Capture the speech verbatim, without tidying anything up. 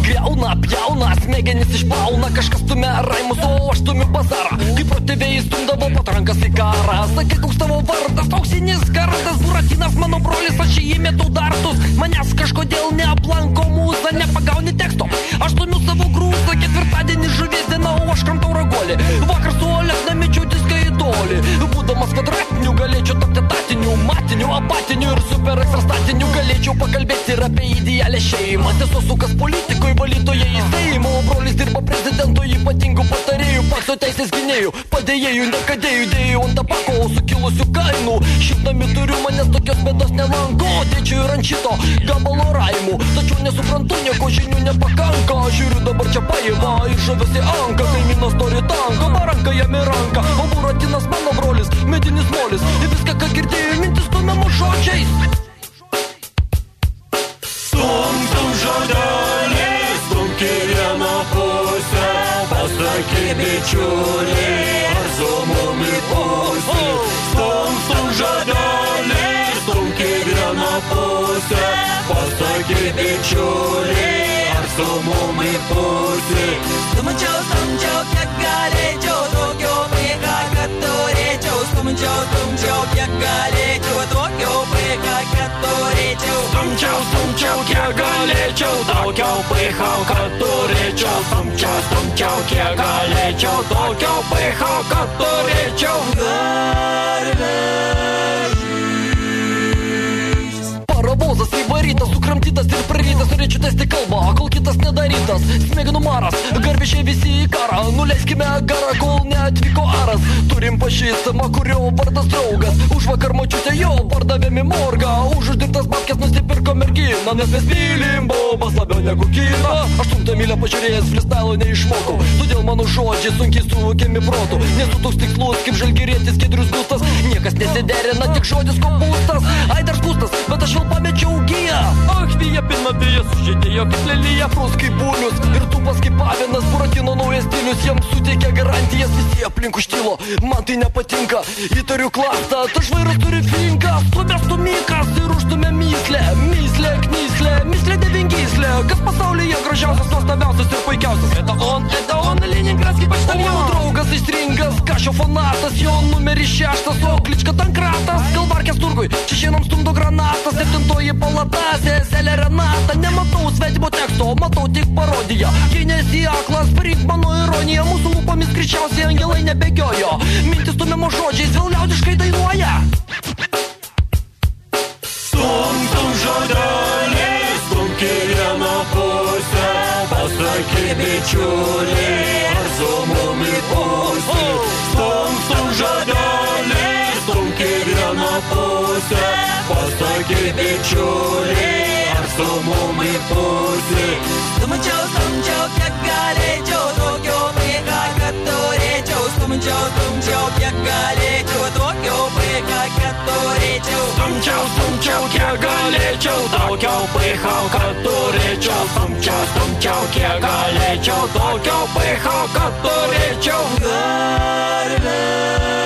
Griauna, pjauna, smegenis išplauna, kažkas stumia raimus, o aš stumiu bazarą. Kaip protėviai stumdavo patrankas į karą. Sakai, koks tavo vardas, auksinis kardas, Buratinas mano brolis, aš jį metu dartus. Manęs kažkodėl neaplanko mūza, nepagauni teksto. Aš stumiu savo grūzą, ketvirtadienį žuvies diena, o aš kramtau ragolį. Vakar su Olesna mečiau diską į tolį. Būdamas kvadratiniu, galėčiau tapti tatiniu, matiniu, apatiniu ir super ekstra statiniu. Galėčiau pakalbėti ir apie idealią šeimą. Tiesiog sukas politikoje, valytoje į Seimą, o brolis dirba prezidento ypatingų patarėjų, pakso teisės gynėjų, padėjėjų, nekadėjų, dėjų ant tabako, sukilusių kainų. Šimtami turiu, manęs tokios bėdos nelanko, tėčiu ir ant šito gabalo raimų. Tačiau nesuprantu, nieko žinių nepakanka. Žiūriu dabar čia paima ir žavėsi anka. Kaimynas nori tanką, baranka jam į ranką, o Buratinas mano brolis, medinis molis. Ir viską, ką girdėjau, mintis stumiamų žodžiais. Stum, stum žodelį, stumk į vieną pusę. Pasakyk bičiulį, ar su mumi pusė. Stum, stum žodelį, stumk į vieną pusę. Pasakyk bičiulį, ar su mumi pusė. Stumčiau, stumčiau, kiek galėčiau, daugiau vaiką, kad turėčiau. Stumčiau, stumčiau, kiek galėčiau, daugiau vaiką, kad turėčiau. Stumčiau, stumčiau, kiek galėčiau, daugiau vaiką, kad turėčiau. Stumčiau, stumčiau, kiek galėčiau, daugiau vaiką, kad turėčiau. Paravozas įvarytas, sukramtytas ir prarytas. Norėčiau tęsti kalbą, kol kitas nedarytas. Smegenų maras, garbišiai visi į karą. Nuleiskime garą, kol neatvyko aras. Turim pažįstamą, kurio vardas draugas. Už vakar močiutę jo pardavėm į morgą. Už uždirbtas babkes nusipirko merginą. Nes mes mylim bobas labiau negu kiną. Aštuntą mylę pažiūrėjęs freestyle neišmokau. Todėl mano žodžiai sunkiai suvokiami protų. Nesu toks tikslus kaip žalgirietis Giedrius Gustas. Niekas nesiderina, tik žodis kopūstas. Ai dar skustas, bet aš vėl pamečiau giją. Ach, vija pilna vėjas, sužėdėjo kaip lelyje. Prus kaip būlius ir tupas kaip avinas. Buratino naujas stilius, jam suteikia garantijas. Visi aplink užtilo, man tai nepatinka. Įtariu klastą, ta žvairas turi finką. Stumės stumikas ir užtumė myslę. Myslė, knyslė, myslė devingyslė. Kas pasaulyje gražiausias, nuostabiausias ir puikiausias? Eta on, eta on, Leningradskis paštalionas. Mano draugas aistringas, Kašio fanatas. Jo numeris šeštas, o klička tankratas. Galvarkės turgui, čia šiandien stumdo granatas. Septintoji palata, seselė Renata. Nematau svetimo teksto, matau tik parodiją. Jei nesi aklas, priimk mano ironiją. Mūsų lūpomis greičiausiai angelai nebėgiojo. Mintis stumiamo žodžiais vėl liaudiškai dainuoja. Stum, stum žodelį, stumk į vieną pusę. Pasakyk bičiulį, ar su mumi pusė. Stum, stum žodelį, stumk į vieną pusę. Pasakyk bičiulį, ar su mumi pusė. Stumčiau, stumčiau, kiek galėčiau, daugiau vaiką, kad turėčiau. Stumčiau, stumčiau, kiek galėčiau, daugiau vaiką, kad turėčiau. Stumčiau, stumčiau, kiek galėčiau, daugiau vaiką, kad turėčiau. Stumčiau, stumčiau, kiek galėčiau, daugiau vaiką, kad turėčiau. Garbė.